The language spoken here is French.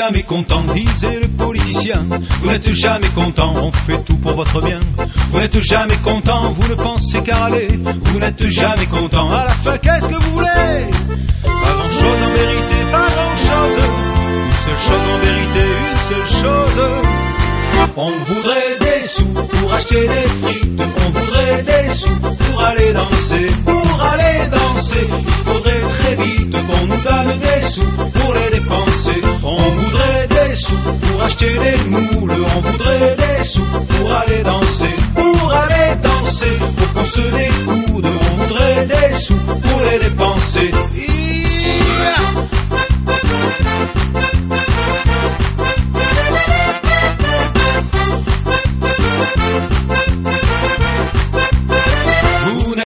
jamais content, disait le politicien. Vous n'êtes jamais content, on fait tout pour votre bien. Vous n'êtes jamais content, vous ne pensez qu'à râler. Vous n'êtes jamais content, à la fin qu'est-ce que vous voulez? Pas grand-chose en vérité, pas grand-chose. Une seule chose en vérité, une seule chose. On voudrait des sous pour acheter des frites. On voudrait des sous pour aller danser. Pour aller danser, il faudrait très vite qu'on nous donne des sous pour les dépenser. On voudrait des sous pour acheter des moules.